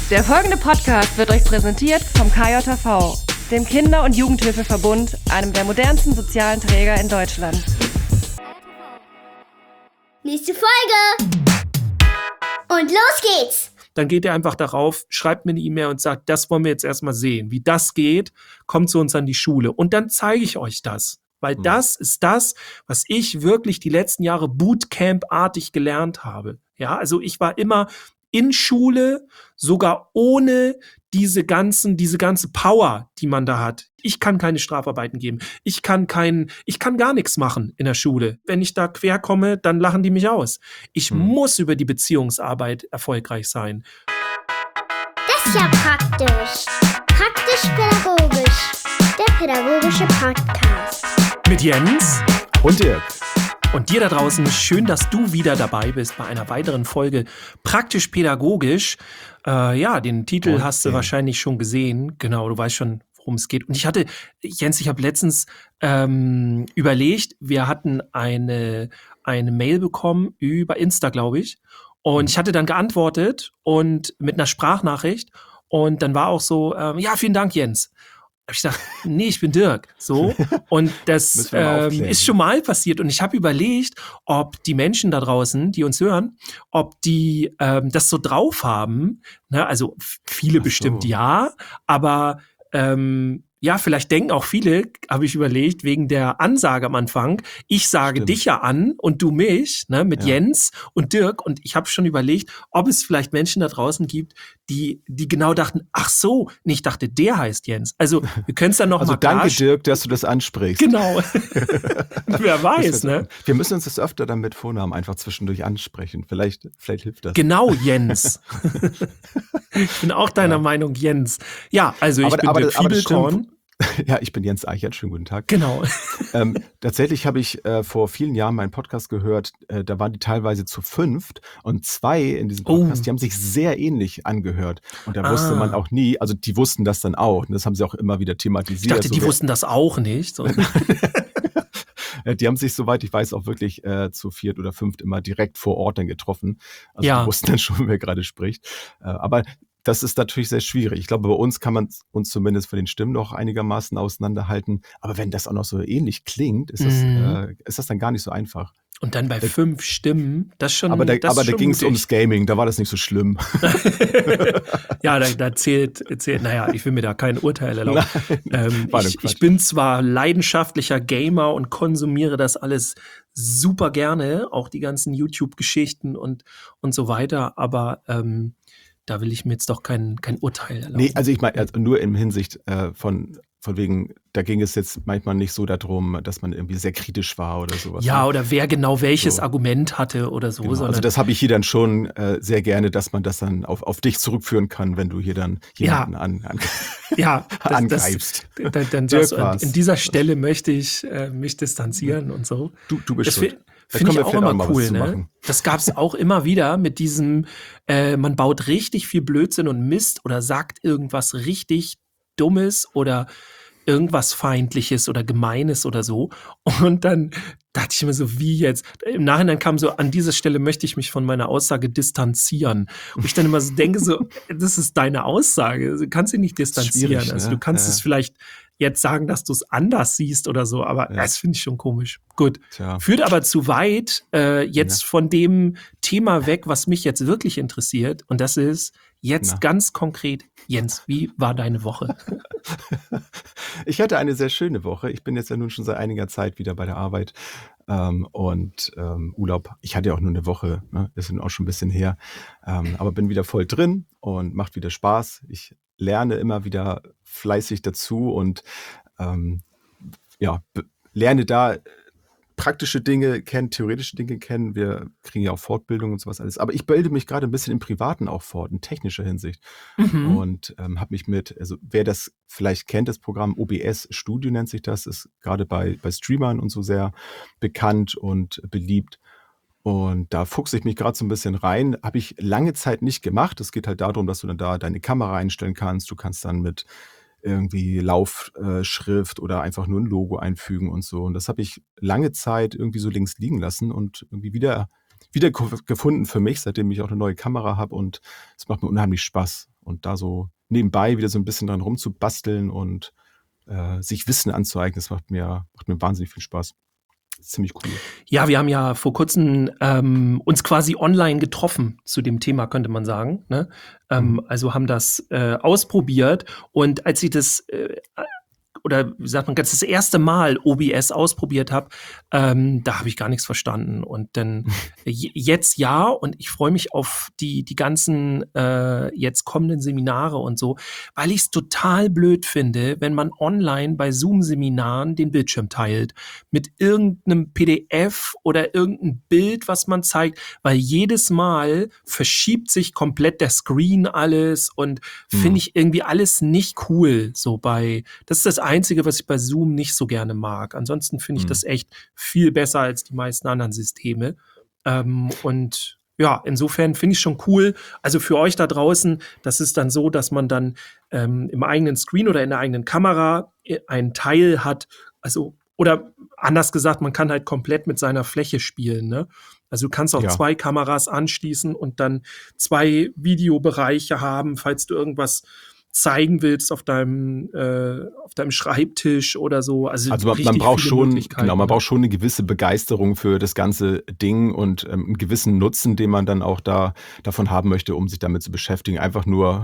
Der folgende Podcast wird euch präsentiert vom KJV, dem Kinder- und Jugendhilfeverbund, einem der modernsten sozialen Träger in Deutschland. Nächste Folge! Und los geht's! Dann geht ihr einfach darauf, schreibt mir eine E-Mail und sagt, das wollen wir jetzt erstmal sehen. Wie das geht, kommt zu uns an die Schule. Und dann zeige ich euch das. Weil das ist das, was ich wirklich die letzten Jahre Bootcamp-artig gelernt habe. Ja, also ich war immer in Schule, sogar ohne diese ganze Power, die man da hat. Ich kann keine Strafarbeiten geben. Ich kann gar nichts machen in der Schule. Wenn ich da quer komme, dann lachen die mich aus. Ich muss über die Beziehungsarbeit erfolgreich sein. Das ist ja praktisch. Praktisch-pädagogisch. Der pädagogische Podcast. Mit Jens und Dirk. Und dir da draußen, schön, dass du wieder dabei bist bei einer weiteren Folge Praktisch-pädagogisch. Den Titel hast du wahrscheinlich schon gesehen. Genau, du weißt schon, worum es geht. Und ich habe letztens überlegt, wir hatten eine Mail bekommen über Insta, glaube ich. Und ich hatte dann geantwortet und mit einer Sprachnachricht. Und dann war auch so, vielen Dank, Jens. Hab ich gedacht, nee, ich bin Dirk. So. Und das ist schon mal passiert. Und ich habe überlegt, ob die Menschen da draußen, die uns hören, ob die das so drauf haben. Ne? Also viele bestimmt ja, aber vielleicht denken auch viele, habe ich überlegt, wegen der Ansage am Anfang, ich sage dich ja an und du mich, ne, mit Jens und Dirk. Und ich habe schon überlegt, ob es vielleicht Menschen da draußen gibt, die genau dachten, ach so, ich dachte, der heißt Jens. Also wir können es dann noch mal danke, Dirk, dass du das ansprichst. Genau. Wer weiß, ne? Wir müssen uns das öfter dann mit Vornamen einfach zwischendurch ansprechen. Vielleicht hilft das. Genau, Jens. Ich bin auch deiner Meinung, Jens. Ja, also ich bin Dirk Fiebelkorn. Ja, ich bin Jens Eichert, schönen guten Tag. Genau. Tatsächlich habe ich vor vielen Jahren meinen Podcast gehört, da waren die teilweise zu 5 und 2 in diesem Podcast, die haben sich sehr ähnlich angehört. Und da wusste man auch nie, also die wussten das dann auch, und das haben sie auch immer wieder thematisiert. Ich dachte, die wussten das auch nicht. So. Die haben sich, soweit ich weiß, auch wirklich zu 4 oder 5 immer direkt vor Ort dann getroffen. Also die wussten dann schon, wer gerade spricht. Aber das ist natürlich sehr schwierig. Ich glaube, bei uns kann man uns zumindest von den Stimmen noch einigermaßen auseinanderhalten. Aber wenn das auch noch so ähnlich klingt, ist das dann gar nicht so einfach. Und dann bei 5 Stimmen, das schon. Aber da ging es ums Gaming, da war das nicht so schlimm. Ja, da zählt, ich will mir da kein Urteil erlauben. Ich bin zwar leidenschaftlicher Gamer und konsumiere das alles super gerne, auch die ganzen YouTube-Geschichten und so weiter, aber da will ich mir jetzt doch kein Urteil erlauben. Nee, also ich meine, nur in Hinsicht von wegen, da ging es jetzt manchmal nicht so darum, dass man irgendwie sehr kritisch war oder sowas. Ja, oder wer genau welches Argument hatte oder so. Genau. Also das habe ich hier dann schon sehr gerne, dass man das dann auf dich zurückführen kann, wenn du hier dann jemanden angreifst. Dann sagst du, an dieser Stelle möchte ich mich distanzieren und so. Du bist schuld. Finde ich auch immer cool, ne? Das gab es auch immer wieder mit diesem, man baut richtig viel Blödsinn und Mist oder sagt irgendwas richtig Dummes oder irgendwas Feindliches oder Gemeines oder so. Und dann dachte ich mir so, wie jetzt? Im Nachhinein kam so, an dieser Stelle möchte ich mich von meiner Aussage distanzieren. Und ich dann immer so denke, so, das ist deine Aussage. Du kannst dich nicht distanzieren. Ne? Also du kannst es vielleicht jetzt sagen, dass du es anders siehst oder so, aber das finde ich schon komisch. Gut. Führt aber zu weit von dem Thema weg, was mich jetzt wirklich interessiert. Und das ist jetzt ganz konkret, Jens, wie war deine Woche? Ich hatte eine sehr schöne Woche. Ich bin jetzt ja nun schon seit einiger Zeit wieder bei der Arbeit und Urlaub. Ich hatte ja auch nur eine Woche, ne? Ist auch schon ein bisschen her, aber bin wieder voll drin und macht wieder Spaß. Ich lerne immer wieder fleißig dazu und lerne da praktische Dinge kennen, theoretische Dinge kennen. Wir kriegen ja auch Fortbildung und sowas alles. Aber ich bilde mich gerade ein bisschen im Privaten auch fort, in technischer Hinsicht. Und habe mich wer das vielleicht kennt, das Programm OBS Studio nennt sich das, ist gerade bei Streamern und so sehr bekannt und beliebt. Und da fuchse ich mich gerade so ein bisschen rein. Habe ich lange Zeit nicht gemacht. Es geht halt darum, dass du dann da deine Kamera einstellen kannst. Du kannst dann mit irgendwie Laufschrift oder einfach nur ein Logo einfügen und so. Und das habe ich lange Zeit irgendwie so links liegen lassen und irgendwie wieder gefunden für mich, seitdem ich auch eine neue Kamera habe. Und es macht mir unheimlich Spaß. Und da so nebenbei wieder so ein bisschen dran rumzubasteln und sich Wissen anzueignen, das macht mir wahnsinnig viel Spaß. Ziemlich cool. Ja, wir haben ja vor kurzem uns quasi online getroffen zu dem Thema, könnte man sagen. Ne? Also haben das ausprobiert. Und als ich das oder wie sagt man, ganz das erste Mal OBS ausprobiert habe, da habe ich gar nichts verstanden. Und dann jetzt ja, und ich freue mich auf die ganzen jetzt kommenden Seminare und so, weil ich es total blöd finde, wenn man online bei Zoom-Seminaren den Bildschirm teilt mit irgendeinem PDF oder irgendeinem Bild, was man zeigt, weil jedes Mal verschiebt sich komplett der Screen alles und finde ich irgendwie alles nicht cool. Das ist das Einzige, was ich bei Zoom nicht so gerne mag. Ansonsten finde ich das echt viel besser als die meisten anderen Systeme. Und ja, insofern finde ich schon cool. Also für euch da draußen, das ist dann so, dass man dann im eigenen Screen oder in der eigenen Kamera einen Teil hat, also oder anders gesagt, man kann halt komplett mit seiner Fläche spielen, ne? Also du kannst auch 2 Kameras anschließen und dann 2 Videobereiche haben, falls du irgendwas zeigen willst auf deinem Schreibtisch oder so. Also man braucht schon, man braucht schon eine gewisse Begeisterung für das ganze Ding und einen gewissen Nutzen, den man dann auch davon haben möchte, um sich damit zu beschäftigen. Einfach nur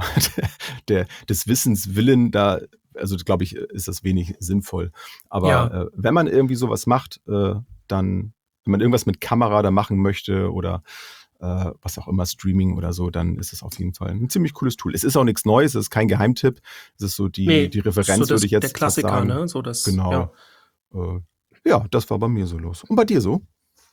des Wissens willen, also glaube ich, ist das wenig sinnvoll. Aber wenn man irgendwie sowas macht, dann, wenn man irgendwas mit Kamera da machen möchte oder was auch immer, Streaming oder so, dann ist es auf jeden Fall ein ziemlich cooles Tool. Es ist auch nichts Neues, es ist kein Geheimtipp. Es ist so die Referenz, würde ich jetzt der Klassiker, sagen. Ne? Genau. Ja, das war bei mir so los. Und bei dir so?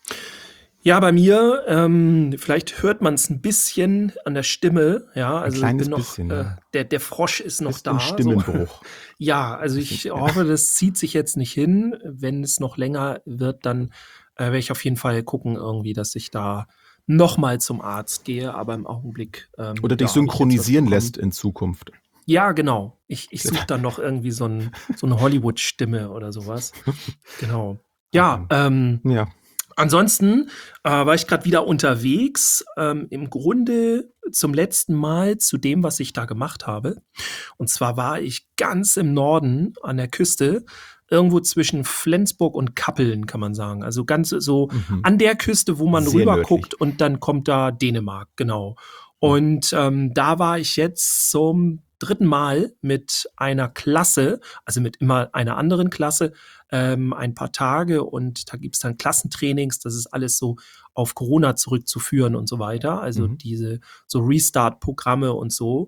Ja, bei mir, vielleicht hört man es ein bisschen an der Stimme, ja, also ein kleines ich bin noch, bisschen, ja. der Frosch ist noch Ist da. ein Stimmenbruch. So. Ja, also ich hoffe, das zieht sich jetzt nicht hin. Wenn es noch länger wird, dann werde ich auf jeden Fall gucken irgendwie, dass ich da nochmal zum Arzt gehe, aber im Augenblick oder dich synchronisieren lässt in Zukunft. Ja, genau. Ich suche dann noch irgendwie so eine Hollywood-Stimme oder sowas. Genau. Ja, ja. Ansonsten war ich gerade wieder unterwegs, im Grunde zum letzten Mal zu dem, was ich da gemacht habe. Und zwar war ich ganz im Norden an der Küste, irgendwo zwischen Flensburg und Kappeln, kann man sagen. Also ganz so an der Küste, wo man rüber guckt und dann kommt da Dänemark, genau. Und da war ich jetzt zum 3. Mal mit einer Klasse, also mit immer einer anderen Klasse, ein paar Tage und da gibt's dann Klassentrainings, das ist alles so auf Corona zurückzuführen und so weiter, also diese so Restart-Programme und so.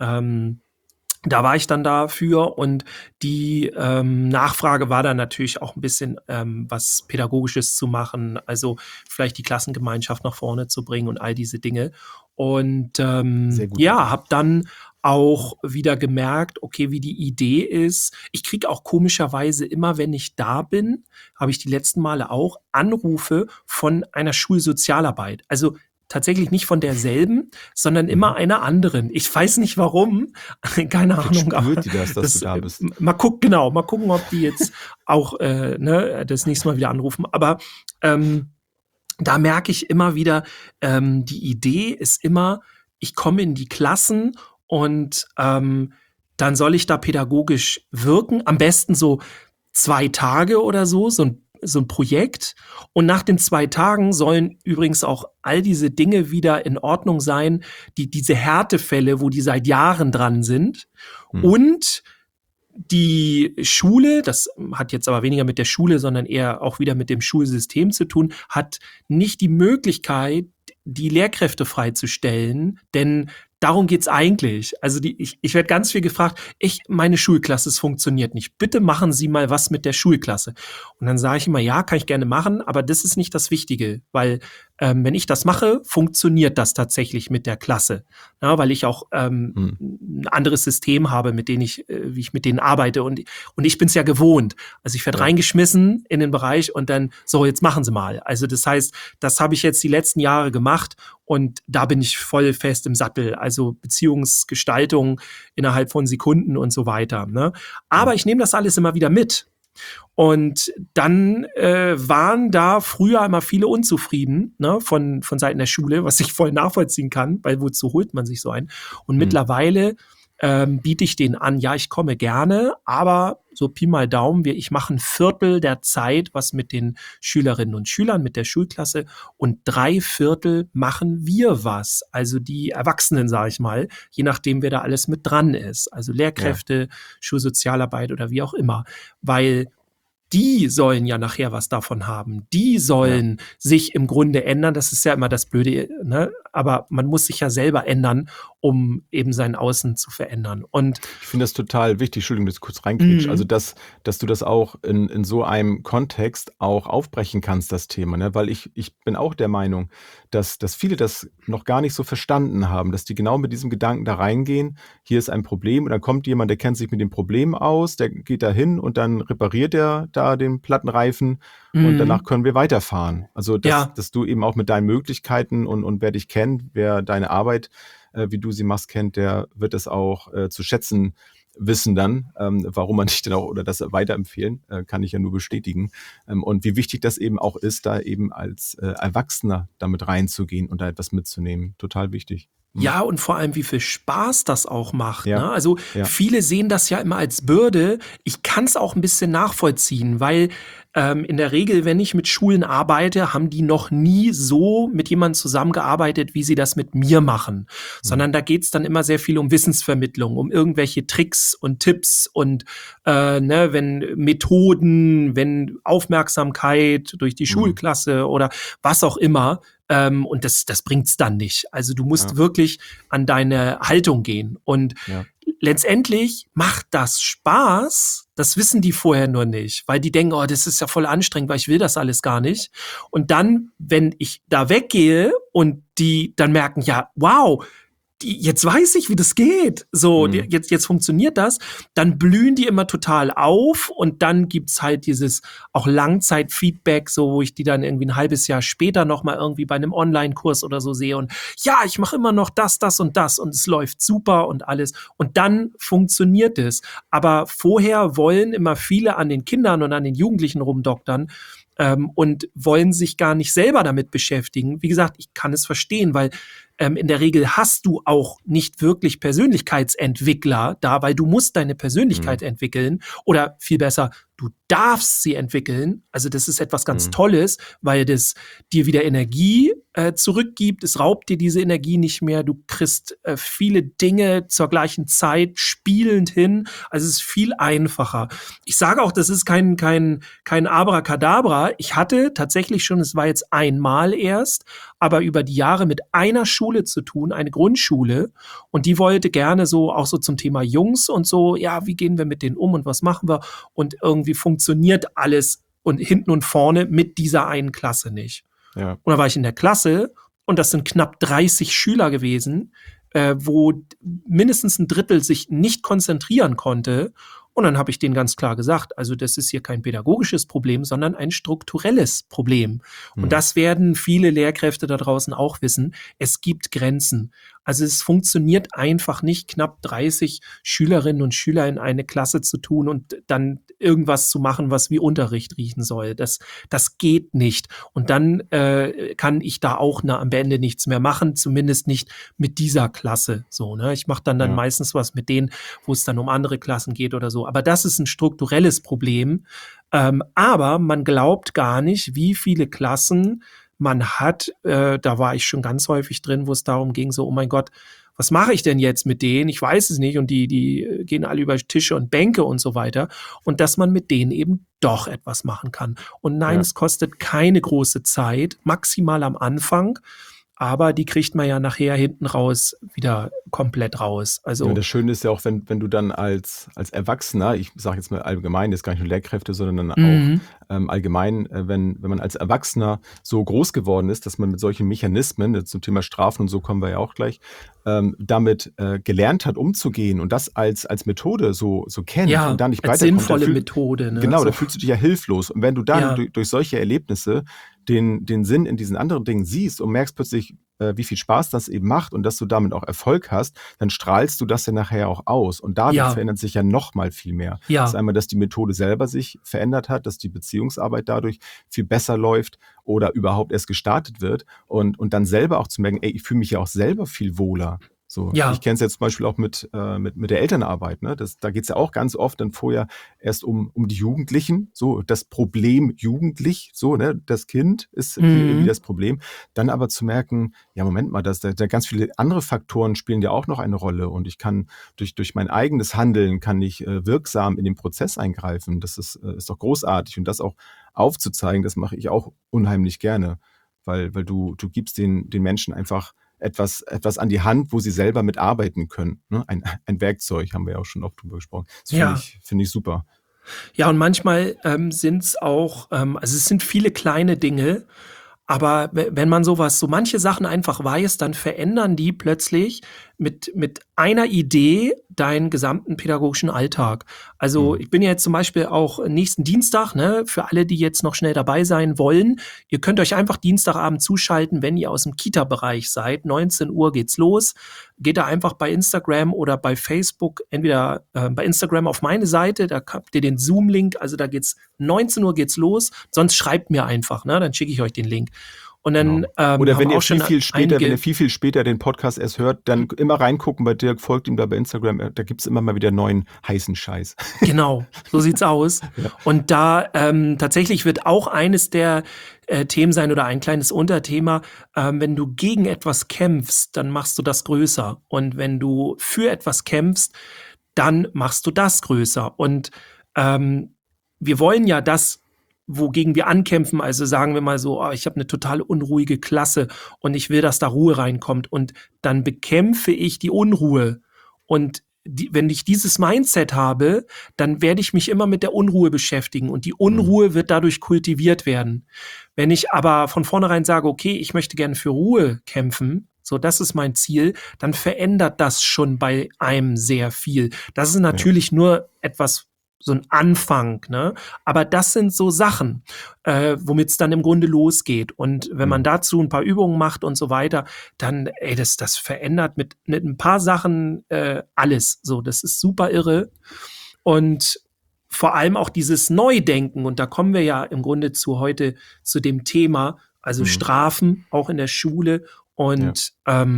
Da war ich dann dafür und die Nachfrage war dann natürlich auch ein bisschen was Pädagogisches zu machen, also vielleicht die Klassengemeinschaft nach vorne zu bringen und all diese Dinge. Und habe dann auch wieder gemerkt, okay, wie die Idee ist. Ich kriege auch komischerweise immer, wenn ich da bin, habe ich die letzten Male auch Anrufe von einer Schulsozialarbeit. Also tatsächlich nicht von derselben, sondern immer einer anderen. Ich weiß nicht warum, keine Ahnung. Spürt die dass du da bist? Mal gucken, ob die jetzt auch das nächste Mal wieder anrufen. Aber da merke ich immer wieder, die Idee ist immer, ich komme in die Klassen und dann soll ich da pädagogisch wirken. Am besten so 2 Tage oder so ein Projekt. Und nach den 2 Tagen sollen übrigens auch all diese Dinge wieder in Ordnung sein, diese Härtefälle, wo die seit Jahren dran sind. Und die Schule, das hat jetzt aber weniger mit der Schule, sondern eher auch wieder mit dem Schulsystem zu tun, hat nicht die Möglichkeit, die Lehrkräfte freizustellen, denn darum geht's eigentlich. Also ich werde ganz viel gefragt, meine Schulklasse, es funktioniert nicht. Bitte machen Sie mal was mit der Schulklasse. Und dann sage ich immer, ja, kann ich gerne machen, aber das ist nicht das Wichtige, weil wenn ich das mache, funktioniert das tatsächlich mit der Klasse. Ja, weil ich auch ein anderes System habe, wie ich mit denen arbeite. Und ich bin's ja gewohnt. Also ich werde reingeschmissen in den Bereich und dann, so, jetzt machen Sie mal. Also das heißt, das habe ich jetzt die letzten Jahre gemacht und da bin ich voll fest im Sattel. Also Beziehungsgestaltung innerhalb von Sekunden und so weiter. Ne? Aber ich nehme das alles immer wieder mit. Und dann waren da früher immer viele unzufrieden, ne, von Seiten der Schule, was ich voll nachvollziehen kann, weil wozu holt man sich so ein? Und mittlerweile biete ich denen an, ja, ich komme gerne, aber so Pi mal Daumen, ich mache ein Viertel der Zeit was mit den Schülerinnen und Schülern, mit der Schulklasse und 3/4 machen wir was. Also die Erwachsenen, sage ich mal, je nachdem, wer da alles mit dran ist. Also Lehrkräfte, Schulsozialarbeit oder wie auch immer. Weil die sollen ja nachher was davon haben. Die sollen sich im Grunde ändern. Das ist ja immer das Blöde, ne? Aber man muss sich ja selber ändern, um eben sein Außen zu verändern. Und ich finde das total wichtig, Entschuldigung, dass ich kurz reinkriegst. Also, dass du das auch in so einem Kontext auch aufbrechen kannst, das Thema, ne? Weil ich bin auch der Meinung, dass viele das noch gar nicht so verstanden haben, dass die genau mit diesem Gedanken da reingehen, hier ist ein Problem und dann kommt jemand, der kennt sich mit dem Problem aus, der geht da hin und dann repariert er da den Plattenreifen und danach können wir weiterfahren. Also, dass du eben auch mit deinen Möglichkeiten und wer dich kennt, wer deine Arbeit, wie du sie machst, kennt, der wird es auch zu schätzen wissen dann, warum man dich denn auch oder das weiterempfehlen, kann ich ja nur bestätigen. Und wie wichtig das eben auch ist, da eben als Erwachsener damit reinzugehen und da etwas mitzunehmen. Total wichtig. Ja, und vor allem, wie viel Spaß das auch macht. Ja. Ne? Also viele sehen das ja immer als Bürde. Ich kann es auch ein bisschen nachvollziehen, weil in der Regel, wenn ich mit Schulen arbeite, haben die noch nie so mit jemandem zusammengearbeitet, wie sie das mit mir machen. Sondern da geht's dann immer sehr viel um Wissensvermittlung, um irgendwelche Tricks und Tipps und wenn Methoden, wenn Aufmerksamkeit durch die Schulklasse oder was auch immer. Und das bringt's dann nicht. Also du musst wirklich an deine Haltung gehen. Und letztendlich macht das Spaß, das wissen die vorher nur nicht, weil die denken, oh, das ist ja voll anstrengend, weil ich will das alles gar nicht. Und dann, wenn ich da weggehe und die dann merken, ja, wow, jetzt weiß ich, wie das geht. So, jetzt funktioniert das. Dann blühen die immer total auf und dann gibt's halt dieses auch Langzeitfeedback, so wo ich die dann irgendwie ein halbes Jahr später nochmal irgendwie bei einem Online-Kurs oder so sehe und ja, ich mache immer noch das und das und es läuft super und alles. Und dann funktioniert es. Aber vorher wollen immer viele an den Kindern und an den Jugendlichen rumdoktern und wollen sich gar nicht selber damit beschäftigen. Wie gesagt, ich kann es verstehen, weil in der Regel hast du auch nicht wirklich Persönlichkeitsentwickler da, weil du musst deine Persönlichkeit entwickeln oder viel besser, du darfst sie entwickeln. Also das ist etwas ganz Tolles, weil das dir wieder Energie zurückgibt. Es raubt dir diese Energie nicht mehr. Du kriegst viele Dinge zur gleichen Zeit spielend hin. Also es ist viel einfacher. Ich sage auch, das ist kein Abracadabra. Ich hatte tatsächlich schon, es war jetzt einmal erst, aber über die Jahre mit einer Schule zu tun, eine Grundschule. Und die wollte gerne so, auch so zum Thema Jungs und so, ja, wie gehen wir mit denen um und was machen wir? Und irgendwie funktioniert alles und hinten und vorne mit dieser einen Klasse nicht. Ja. Und da war ich in der Klasse und das sind knapp 30 Schüler gewesen, wo mindestens ein Drittel sich nicht konzentrieren konnte. Und dann habe ich denen ganz klar gesagt, also das ist hier kein pädagogisches Problem, sondern ein strukturelles Problem. Und das werden viele Lehrkräfte da draußen auch wissen. Es gibt Grenzen. Also es funktioniert einfach nicht, knapp 30 Schülerinnen und Schüler in eine Klasse zu tun und dann irgendwas zu machen, was wie Unterricht riechen soll. Das geht nicht. Und dann kann ich da auch am Ende nichts mehr machen, zumindest nicht mit dieser Klasse. So, ne? Ich mache dann meistens was mit denen, wo es dann um andere Klassen geht oder so. Aber das ist ein strukturelles Problem. Aber man glaubt gar nicht, wie viele Klassen man hat, da war ich schon ganz häufig drin, wo es darum ging, so, oh mein Gott, was mache ich denn jetzt mit denen? Ich weiß es nicht und die gehen alle über Tische und Bänke und so weiter. Und dass man mit denen eben doch etwas machen kann. Und nein, es kostet keine große Zeit, maximal am Anfang. Aber die kriegt man ja nachher hinten raus wieder komplett raus. Also das Schöne ist ja auch, wenn du dann als Erwachsener, ich sage jetzt mal allgemein, jetzt gar nicht nur Lehrkräfte, sondern auch allgemein, wenn man als Erwachsener so groß geworden ist, dass man mit solchen Mechanismen, zum Thema Strafen und so kommen wir ja auch gleich, damit gelernt hat, umzugehen und das als Methode so kennt und dann nicht als weiterkommt. Sinnvolle Methode. Ne? Genau, da fühlst du dich ja hilflos. Und wenn du dann durch solche Erlebnisse den Sinn in diesen anderen Dingen siehst und merkst plötzlich, wie viel Spaß das eben macht und dass du damit auch Erfolg hast, dann strahlst du das ja nachher auch aus. Und dadurch verändert sich ja noch mal viel mehr. Ja. Das ist einmal, dass die Methode selber sich verändert hat, dass die Beziehungsarbeit dadurch viel besser läuft oder überhaupt erst gestartet wird und dann selber auch zu merken, ey, ich fühle mich ja auch selber viel wohler. So, Ja. ich kenne es jetzt zum Beispiel auch mit der Elternarbeit. Ne? Da geht es ja auch ganz oft dann vorher erst um die Jugendlichen, so das Problem jugendlich, so, ne? Das Kind ist irgendwie das Problem. Dann aber zu merken, ja, Moment mal, da ganz viele andere Faktoren spielen ja auch noch eine Rolle und ich kann durch mein eigenes Handeln kann ich wirksam in den Prozess eingreifen. Das ist doch großartig und das auch aufzuzeigen, das mache ich auch unheimlich gerne, weil du gibst den Menschen einfach etwas an die Hand, wo sie selber mitarbeiten können. Ne? Ein Werkzeug, haben wir ja auch schon oft drüber gesprochen. Das finde ich super. Ja, und manchmal sind es auch, also es sind viele kleine Dinge, aber wenn man so manche Sachen einfach weiß, dann verändern die plötzlich mit einer Idee deinen gesamten pädagogischen Alltag. Also ich bin ja jetzt zum Beispiel auch nächsten Dienstag, ne, für alle, die jetzt noch schnell dabei sein wollen, ihr könnt euch einfach Dienstagabend zuschalten, wenn ihr aus dem Kita-Bereich seid. 19 Uhr geht's los. Geht da einfach bei Instagram oder bei Facebook, entweder bei Instagram auf meine Seite, da habt ihr den Zoom-Link, also da geht's 19 Uhr geht's los, sonst schreibt mir einfach, ne, dann schicke ich euch den Link. Und dann, oder wenn ihr viel später den Podcast erst hört, dann immer reingucken bei Dirk, folgt ihm da bei Instagram, da gibt's immer mal wieder neuen heißen Scheiß. Genau, so sieht's aus. Ja. Und da tatsächlich wird auch eines der Themen sein oder ein kleines Unterthema, wenn du gegen etwas kämpfst, dann machst du das größer. Und wenn du für etwas kämpfst, dann machst du das größer. Und wir wollen ja das, wogegen wir ankämpfen, also sagen wir mal so, ich habe eine total unruhige Klasse und ich will, dass da Ruhe reinkommt und dann bekämpfe ich die Unruhe und wenn ich dieses Mindset habe, dann werde ich mich immer mit der Unruhe beschäftigen und die Unruhe wird dadurch kultiviert werden. Wenn ich aber von vornherein sage, okay, ich möchte gerne für Ruhe kämpfen, so, das ist mein Ziel, dann verändert das schon bei einem sehr viel. Das ist natürlich nur etwas, so ein Anfang, ne? Aber das sind so Sachen, womit es dann im Grunde losgeht. Und wenn man dazu ein paar Übungen macht und so weiter, dann, das verändert mit ein paar Sachen alles. So, das ist super irre. Und vor allem auch dieses Neudenken. Und da kommen wir ja im Grunde heute zu dem Thema, also Strafen, auch in der Schule. Und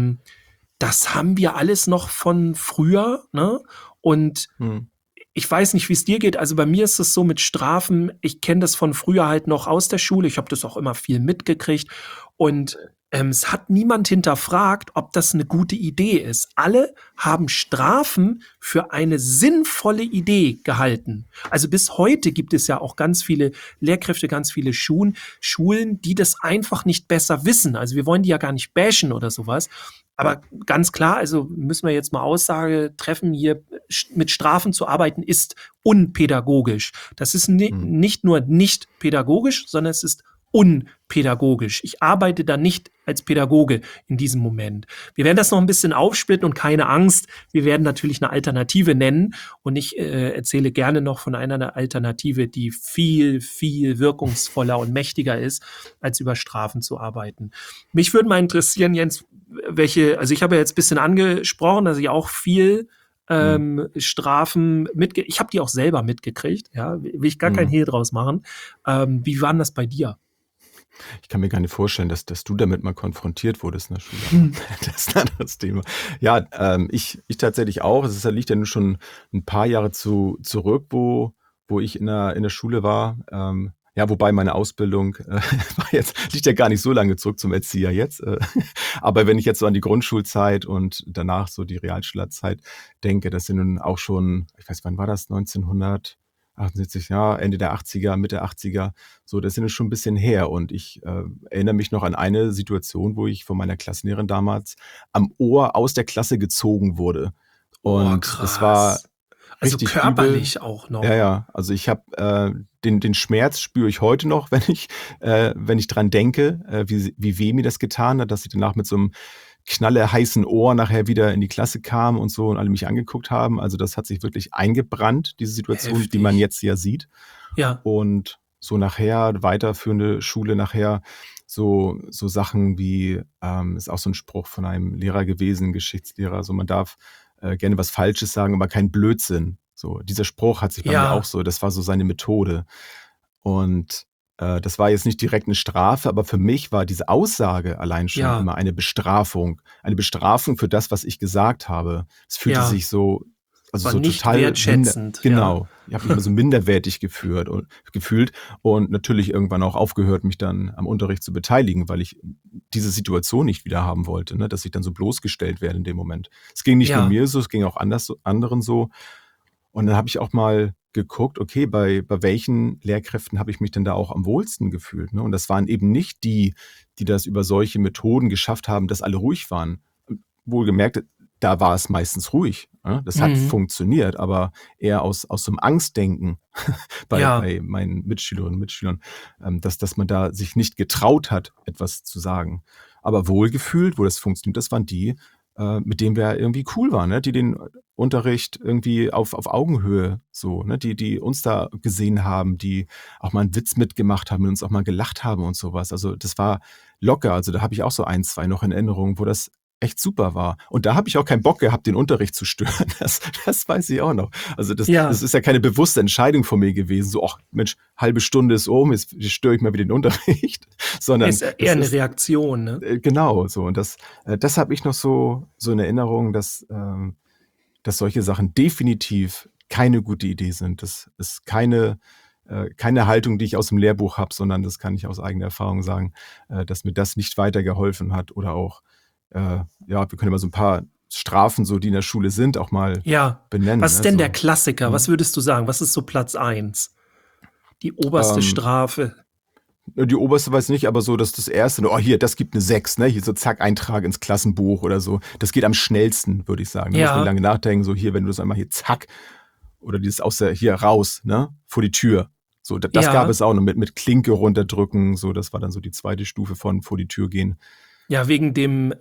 das haben wir alles noch von früher, ne? Und ich weiß nicht, wie es dir geht. Also bei mir ist es so mit Strafen, ich kenne das von früher halt noch aus der Schule. Ich habe das auch immer viel mitgekriegt. Und es hat niemand hinterfragt, ob das eine gute Idee ist. Alle haben Strafen für eine sinnvolle Idee gehalten. Also bis heute gibt es ja auch ganz viele Lehrkräfte, ganz viele Schulen, die das einfach nicht besser wissen. Also wir wollen die ja gar nicht bashen oder sowas. Aber ganz klar, also müssen wir jetzt mal Aussage treffen, hier mit Strafen zu arbeiten, ist unpädagogisch. Das ist nicht nur nicht pädagogisch, sondern es ist unpädagogisch. Ich arbeite da nicht als Pädagoge in diesem Moment. Wir werden das noch ein bisschen aufsplitten und keine Angst, wir werden natürlich eine Alternative nennen und ich erzähle gerne noch von einer Alternative, die viel, viel wirkungsvoller und mächtiger ist, als über Strafen zu arbeiten. Mich würde mal interessieren, Jens, also ich habe ja jetzt ein bisschen angesprochen, dass ich auch viel Strafen ich habe die auch selber mitgekriegt, ja, will ich gar kein Hehl draus machen. Wie war denn das bei dir? Ich kann mir gar nicht vorstellen, dass du damit mal konfrontiert wurdest in der Schule. Das ist ein anderes Thema. Ja, ich tatsächlich auch. Es liegt ja nun schon ein paar Jahre zurück, wo ich in der Schule war. Ja, wobei meine Ausbildung liegt ja gar nicht so lange zurück zum Erzieher jetzt. Aber wenn ich jetzt so an die Grundschulzeit und danach so die Realschulzeit denke, das sind nun auch schon, ich weiß, wann war das? 1978, ja, Ende der 80er, Mitte 80er. So, das sind schon ein bisschen her. Und ich erinnere mich noch an eine Situation, wo ich von meiner Klassenlehrerin damals am Ohr aus der Klasse gezogen wurde. Und es war also körperlich übel. Auch noch. Ja. Also ich habe den Schmerz spüre ich heute noch, wenn ich dran denke, wie weh mir das getan hat, dass ich danach mit so einem knalleheißen Ohr nachher wieder in die Klasse kam und so und alle mich angeguckt haben. Also das hat sich wirklich eingebrannt, diese Situation, heftig, die man jetzt ja sieht. Ja. Und so nachher, weiterführende Schule nachher, so Sachen wie, ist auch so ein Spruch von einem Lehrer gewesen, Geschichtslehrer, so man darf gerne was Falsches sagen, aber kein Blödsinn. So, dieser Spruch hat sich bei mir auch so, das war so seine Methode. Und das war jetzt nicht direkt eine Strafe, aber für mich war diese Aussage allein schon immer eine Bestrafung. Eine Bestrafung für das, was ich gesagt habe. Es fühlte sich so, also war so nicht total wertschätzend. Genau. Ich habe mich immer so minderwertig gefühlt und natürlich irgendwann auch aufgehört, mich dann am Unterricht zu beteiligen, weil ich diese Situation nicht wieder haben wollte, ne? Dass ich dann so bloßgestellt werde in dem Moment. Es ging nicht nur mir so, es ging auch anderen so. Und dann habe ich auch mal geguckt, okay, bei welchen Lehrkräften habe ich mich denn da auch am wohlsten gefühlt, ne? Und das waren eben nicht die das über solche Methoden geschafft haben, dass alle ruhig waren. Wohlgemerkt, da war es meistens ruhig. Ne? Das hat funktioniert, aber eher aus so einem Angstdenken bei meinen Mitschülerinnen und Mitschülern, dass man da sich nicht getraut hat, etwas zu sagen. Aber wohlgefühlt, wo das funktioniert, das waren die, mit denen wir irgendwie cool waren, ne? Die den Unterricht irgendwie auf Augenhöhe so, ne? Die uns da gesehen haben, die auch mal einen Witz mitgemacht haben, mit uns auch mal gelacht haben und sowas. Also das war locker. Also da habe ich auch so 1, 2 noch in Erinnerung, wo das echt super war. Und da habe ich auch keinen Bock gehabt, den Unterricht zu stören. Das weiß ich auch noch. Also das ist ja keine bewusste Entscheidung von mir gewesen. So, ach Mensch, halbe Stunde ist jetzt störe ich mal wieder den Unterricht. Sondern ist eher eine Reaktion, ne? Genau, so. Und das habe ich noch so in Erinnerung, dass solche Sachen definitiv keine gute Idee sind. Das ist keine Haltung, die ich aus dem Lehrbuch habe, sondern das kann ich aus eigener Erfahrung sagen, dass mir das nicht weitergeholfen hat oder auch wir können immer so ein paar Strafen, so die in der Schule sind, auch mal benennen. Was ist denn so der Klassiker? Was würdest du sagen? Was ist so Platz 1? Die oberste Strafe. Die oberste weiß ich nicht, aber so, dass das erste, hier, das gibt eine 6, ne? Hier so zack, Eintrag ins Klassenbuch oder so. Das geht am schnellsten, würde ich sagen. Da muss man lange nachdenken, so hier, wenn du das einmal hier zack, oder dieses hier raus, ne? Vor die Tür. So, das gab es auch noch mit Klinke runterdrücken, so, das war dann so die zweite Stufe von vor die Tür gehen. Ja, wegen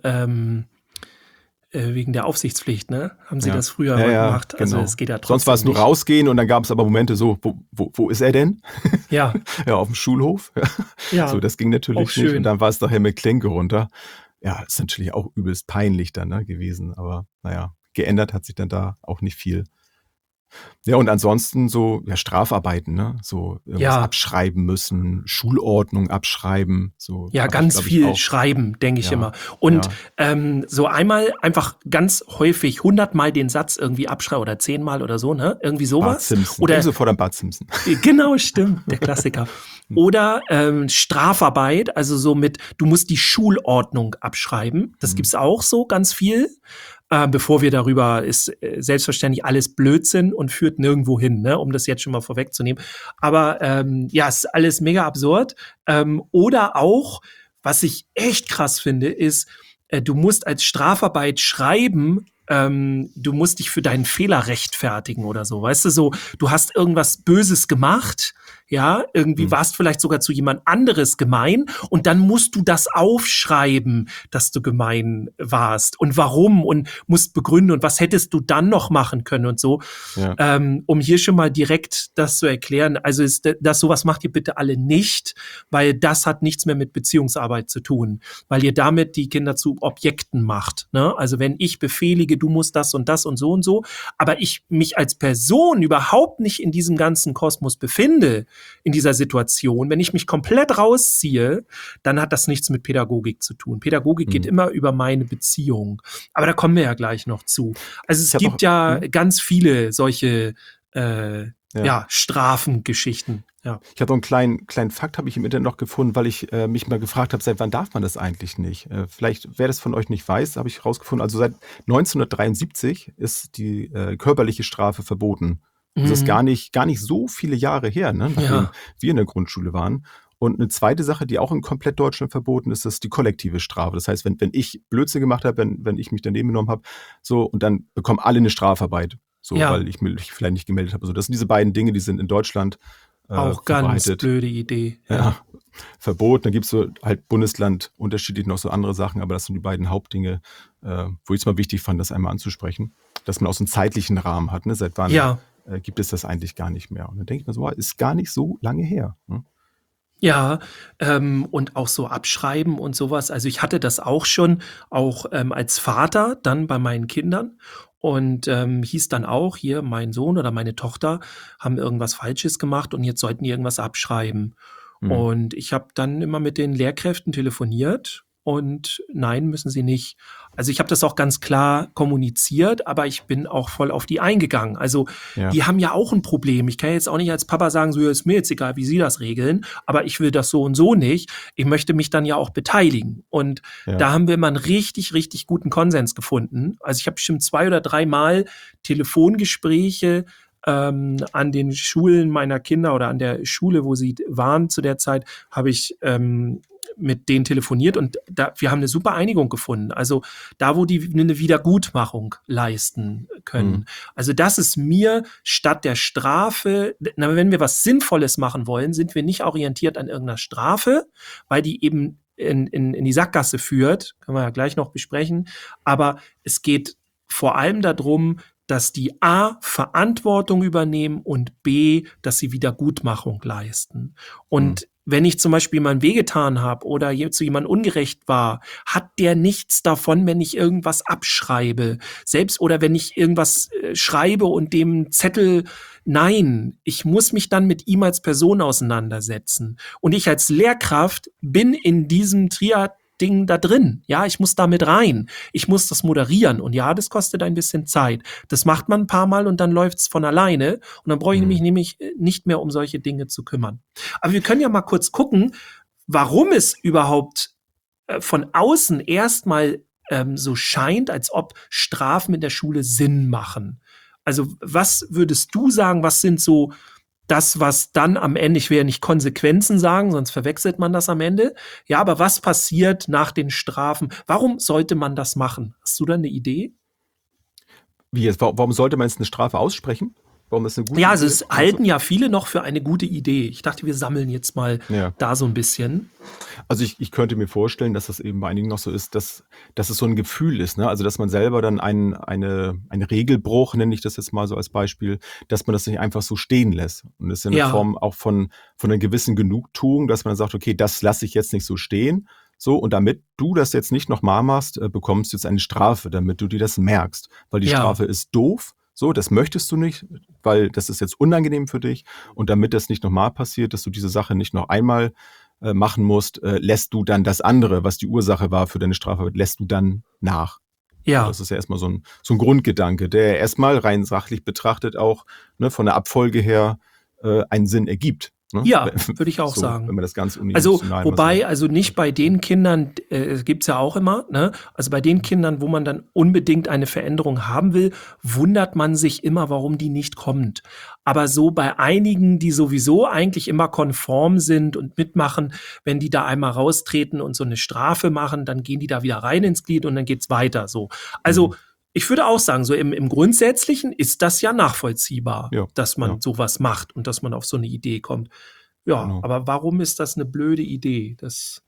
der Aufsichtspflicht, ne? Haben sie das früher mal gemacht? Genau. Also es geht ja trotzdem. Sonst war es nur rausgehen und dann gab es aber Momente so, wo ist er denn? Ja. Ja, auf dem Schulhof. Ja. So, das ging natürlich auch schön. nicht. Und dann war es daher mit Klinke runter. Ja, ist natürlich auch übelst peinlich dann gewesen. Aber naja, geändert hat sich dann da auch nicht viel. Ja, und ansonsten so, Strafarbeiten, ne? So irgendwas abschreiben müssen, Schulordnung abschreiben. So, ja, ganz viel schreiben, denke ich immer. Und so einmal einfach ganz häufig 100-mal den Satz irgendwie abschreiben oder 10-mal oder so, ne? Irgendwie sowas. Bart Simpson. Oder sofort an Bart Simpson. Genau, stimmt, der Klassiker. Oder Strafarbeit, also so du musst die Schulordnung abschreiben. Das gibt's auch so ganz viel. Bevor wir darüber, ist selbstverständlich alles Blödsinn und führt nirgendwo hin, ne, um das jetzt schon mal vorwegzunehmen. Aber es ist alles mega absurd. Oder auch, was ich echt krass finde, ist, du musst als Strafarbeit schreiben, du musst dich für deinen Fehler rechtfertigen oder so, weißt du, so, du hast irgendwas Böses gemacht, ja, irgendwie warst vielleicht sogar zu jemand anderes gemein und dann musst du das aufschreiben, dass du gemein warst und warum und musst begründen und was hättest du dann noch machen können und so, um hier schon mal direkt das zu erklären, also sowas macht ihr bitte alle nicht, weil das hat nichts mehr mit Beziehungsarbeit zu tun, weil ihr damit die Kinder zu Objekten macht, ne, also wenn ich befehlige, du musst das und so, aber ich mich als Person überhaupt nicht in diesem ganzen Kosmos befinde, in dieser Situation, wenn ich mich komplett rausziehe, dann hat das nichts mit Pädagogik zu tun. Pädagogik geht immer über meine Beziehung. Aber da kommen wir ja gleich noch zu. Also es gibt ganz viele solche Strafengeschichten. Ja. Ich habe noch einen kleinen Fakt, habe ich im Internet noch gefunden, weil ich mich mal gefragt habe, seit wann darf man das eigentlich nicht? Vielleicht, wer das von euch nicht weiß, habe ich rausgefunden, also seit 1973 ist die körperliche Strafe verboten. Das ist gar nicht so viele Jahre her, ne, nachdem wir in der Grundschule waren. Und eine zweite Sache, die auch in komplett Deutschland verboten ist, ist die kollektive Strafe. Das heißt, wenn ich Blödsinn gemacht habe, wenn ich mich daneben genommen habe, so, und dann bekommen alle eine Strafarbeit, so, weil ich mich vielleicht nicht gemeldet habe. So, das sind diese beiden Dinge, die sind in Deutschland auch ganz blöde Idee. Ja, verboten. Dann gibt es so halt Bundesland unterschiedlich noch so andere Sachen, aber das sind die beiden Hauptdinge, wo ich es mal wichtig fand, das einmal anzusprechen, dass man auch so einen zeitlichen Rahmen hat. Ne? Seit wann gibt es das eigentlich gar nicht mehr? Und dann denke ich mir so, ist gar nicht so lange her. Ne? Ja, und auch so abschreiben und sowas. Also ich hatte das auch schon, auch als Vater dann bei meinen Kindern und hieß dann auch, hier mein Sohn oder meine Tochter haben irgendwas Falsches gemacht und jetzt sollten die irgendwas abschreiben. Hm. Und ich habe dann immer mit den Lehrkräften telefoniert und nein, müssen sie nicht. Also ich habe das auch ganz klar kommuniziert, aber ich bin auch voll auf die eingegangen. Also Ja, die haben ja auch ein Problem. Ich kann jetzt auch nicht als Papa sagen, so ja, ist mir jetzt egal, wie sie das regeln, aber ich will das so und so nicht. Ich möchte mich dann ja auch beteiligen. Und ja. da haben wir mal einen richtig, richtig guten Konsens gefunden. Also ich habe bestimmt 2 oder 3 Mal Telefongespräche an den Schulen meiner Kinder oder an der Schule, wo sie waren zu der Zeit, habe ich mit denen telefoniert und wir haben eine super Einigung gefunden. Also da, wo die eine Wiedergutmachung leisten können. Also das ist mir statt der Strafe, wenn wir was Sinnvolles machen wollen, sind wir nicht orientiert an irgendeiner Strafe, weil die eben in die Sackgasse führt, können wir ja gleich noch besprechen. Aber es geht vor allem darum, dass die A, Verantwortung übernehmen und B, dass sie Wiedergutmachung leisten. Und wenn ich zum Beispiel mal wehgetan habe oder zu jemandem ungerecht war, hat der nichts davon, wenn ich irgendwas abschreibe. Selbst oder wenn ich irgendwas schreibe und dem Zettel, nein, ich muss mich dann mit ihm als Person auseinandersetzen. Und ich als Lehrkraft bin in diesem Triad-Ding da drin. Ja, ich muss damit rein. Ich muss das moderieren. Und ja, das kostet ein bisschen Zeit. Das macht man ein paar Mal und dann läuft's von alleine. Und dann brauche ich nämlich nicht mehr um solche Dinge zu kümmern. Aber wir können ja mal kurz gucken, warum es überhaupt von außen erstmal so scheint, als ob Strafen in der Schule Sinn machen. Also was würdest du sagen, was sind so das, was dann am Ende, ich will ja nicht Konsequenzen sagen, sonst verwechselt man das am Ende. Ja, aber was passiert nach den Strafen? Warum sollte man das machen? Hast du da eine Idee? Wie jetzt? Warum sollte man jetzt eine Strafe aussprechen? Warum ist eine gute Ja, also Idee? es halten ja viele noch für eine gute Idee. Ich dachte, wir sammeln jetzt mal da so ein bisschen. Also ich könnte mir vorstellen, dass das eben bei einigen noch so ist, dass es so ein Gefühl ist, ne? Also dass man selber dann einen Regelbruch, nenne ich das jetzt mal so als Beispiel, dass man das nicht einfach so stehen lässt. Und das ist ja eine Form auch von einer gewissen Genugtuung, dass man dann sagt, okay, das lasse ich jetzt nicht so stehen. So, und damit du das jetzt nicht nochmal machst, bekommst du jetzt eine Strafe, damit du dir das merkst. Weil die Strafe ist doof. So, das möchtest du nicht, weil das ist jetzt unangenehm für dich. Und damit das nicht nochmal passiert, dass du diese Sache nicht noch einmal machen musst, lässt du dann das andere, was die Ursache war für deine Strafe, lässt du dann nach. Ja. Also das ist ja erstmal so ein Grundgedanke, der erstmal rein sachlich betrachtet auch von der Abfolge her einen Sinn ergibt. Ne? Ja, würde ich auch so, sagen. Wenn man das ganz also wobei, also nicht bei den Kindern, gibt's ja auch immer, ne? Also bei den Kindern, wo man dann unbedingt eine Veränderung haben will, wundert man sich immer, warum die nicht kommt. Aber so bei einigen, die sowieso eigentlich immer konform sind und mitmachen, wenn die da einmal raustreten und so eine Strafe machen, dann gehen die da wieder rein ins Glied und dann geht's weiter so. Also ich würde auch sagen, so im Grundsätzlichen ist das ja nachvollziehbar, dass man sowas macht und dass man auf so eine Idee kommt. Ja, aber warum ist das eine blöde Idee? Das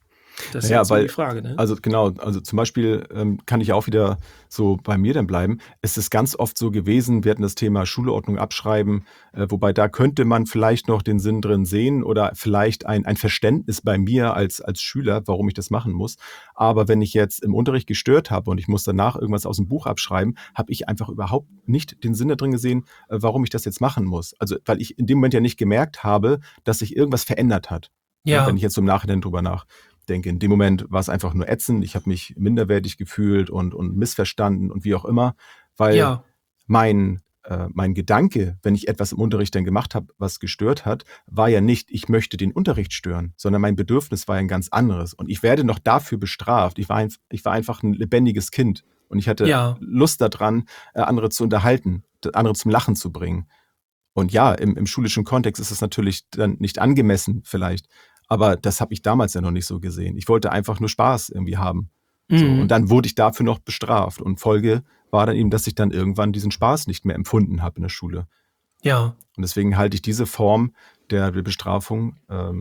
ist jetzt so die Frage, ne? Also genau, also zum Beispiel kann ich auch wieder so bei mir dann bleiben. Es ist ganz oft so gewesen, wir hatten das Thema Schulordnung abschreiben, wobei da könnte man vielleicht noch den Sinn drin sehen oder vielleicht ein Verständnis bei mir als Schüler, warum ich das machen muss. Aber wenn ich jetzt im Unterricht gestört habe und ich muss danach irgendwas aus dem Buch abschreiben, habe ich einfach überhaupt nicht den Sinn da drin gesehen, warum ich das jetzt machen muss. Also weil ich in dem Moment ja nicht gemerkt habe, dass sich irgendwas verändert hat. Ja. Wenn ich jetzt so im Nachhinein drüber nachdenke. In dem Moment war es einfach nur ätzend. Ich habe mich minderwertig gefühlt und missverstanden und wie auch immer, weil mein Gedanke, wenn ich etwas im Unterricht dann gemacht habe, was gestört hat, war ja nicht, ich möchte den Unterricht stören, sondern mein Bedürfnis war ein ganz anderes. Und ich werde noch dafür bestraft. Ich war einfach ein lebendiges Kind und ich hatte Lust daran, andere zu unterhalten, andere zum Lachen zu bringen. Und ja, im schulischen Kontext ist es natürlich dann nicht angemessen vielleicht, aber das habe ich damals ja noch nicht so gesehen. Ich wollte einfach nur Spaß irgendwie haben. So, und dann wurde ich dafür noch bestraft. Und Folge war dann eben, dass ich dann irgendwann diesen Spaß nicht mehr empfunden habe in der Schule. Ja. Und deswegen halte ich diese Form der Bestrafung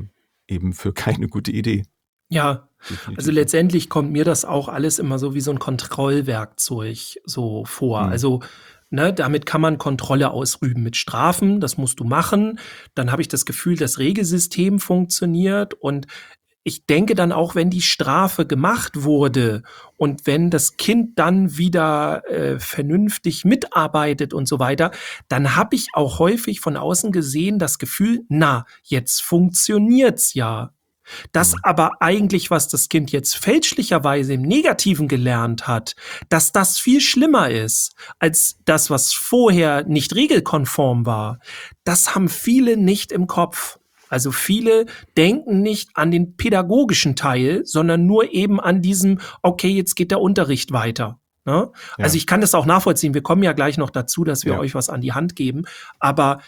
eben für keine gute Idee. Ja, definitiv. Also letztendlich kommt mir das auch alles immer so wie so ein Kontrollwerkzeug so vor. Also Ne, damit kann man Kontrolle ausüben mit Strafen, das musst du machen. Dann habe ich das Gefühl, das Regelsystem funktioniert und ich denke dann auch, wenn die Strafe gemacht wurde und wenn das Kind dann wieder vernünftig mitarbeitet und so weiter, dann habe ich auch häufig von außen gesehen das Gefühl, na, jetzt funktioniert's ja. Das aber eigentlich, was das Kind jetzt fälschlicherweise im Negativen gelernt hat, dass das viel schlimmer ist als das, was vorher nicht regelkonform war, das haben viele nicht im Kopf. Also viele denken nicht an den pädagogischen Teil, sondern nur eben an diesem, okay, jetzt geht der Unterricht weiter. Ne? Ja. Also ich kann das auch nachvollziehen. Wir kommen ja gleich noch dazu, dass wir euch was an die Hand geben. Aber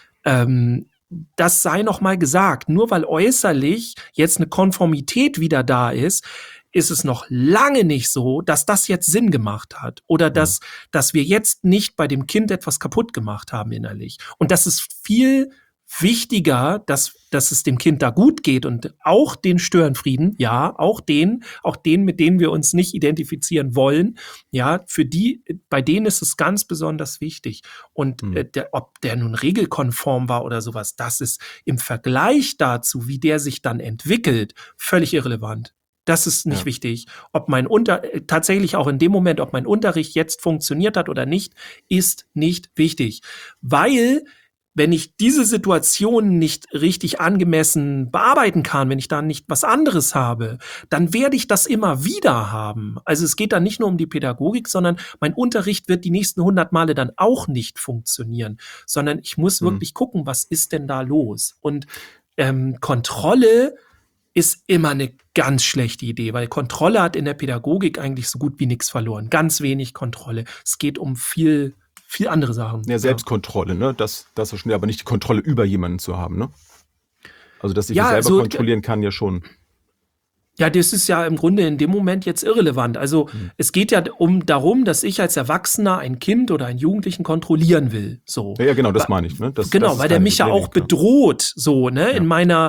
das sei noch mal gesagt. Nur weil äußerlich jetzt eine Konformität wieder da ist es noch lange nicht so, dass das jetzt Sinn gemacht hat oder dass wir jetzt nicht bei dem Kind etwas kaputt gemacht haben innerlich. Und das ist viel wichtiger, dass es dem Kind da gut geht und auch den Störenfrieden, ja, auch den, mit denen wir uns nicht identifizieren wollen, ja, bei denen ist es ganz besonders wichtig. Und ob der nun regelkonform war oder sowas, das ist im Vergleich dazu, wie der sich dann entwickelt, völlig irrelevant. Das ist nicht wichtig. Ob tatsächlich auch in dem Moment, ob mein Unterricht jetzt funktioniert hat oder nicht, ist nicht wichtig. Weil wenn ich diese Situation nicht richtig angemessen bearbeiten kann, wenn ich da nicht was anderes habe, dann werde ich das immer wieder haben. Also es geht dann nicht nur um die Pädagogik, sondern mein Unterricht wird die nächsten 100 Male dann auch nicht funktionieren, sondern ich muss wirklich gucken, was ist denn da los? Und Kontrolle ist immer eine ganz schlechte Idee, weil Kontrolle hat in der Pädagogik eigentlich so gut wie nichts verloren. Ganz wenig Kontrolle. Es geht um viel andere Sachen. Ja, Selbstkontrolle, ne? Das ist schon, aber nicht die Kontrolle über jemanden zu haben, ne? Also, dass ich mich selber kontrollieren kann, ja schon. Ja, das ist ja im Grunde in dem Moment jetzt irrelevant. Also, es geht ja darum, dass ich als Erwachsener ein Kind oder einen Jugendlichen kontrollieren will, so. Ja, genau, das meine ich, ne? Genau, weil der mich ja auch bedroht, so, ne? Ja. In meiner,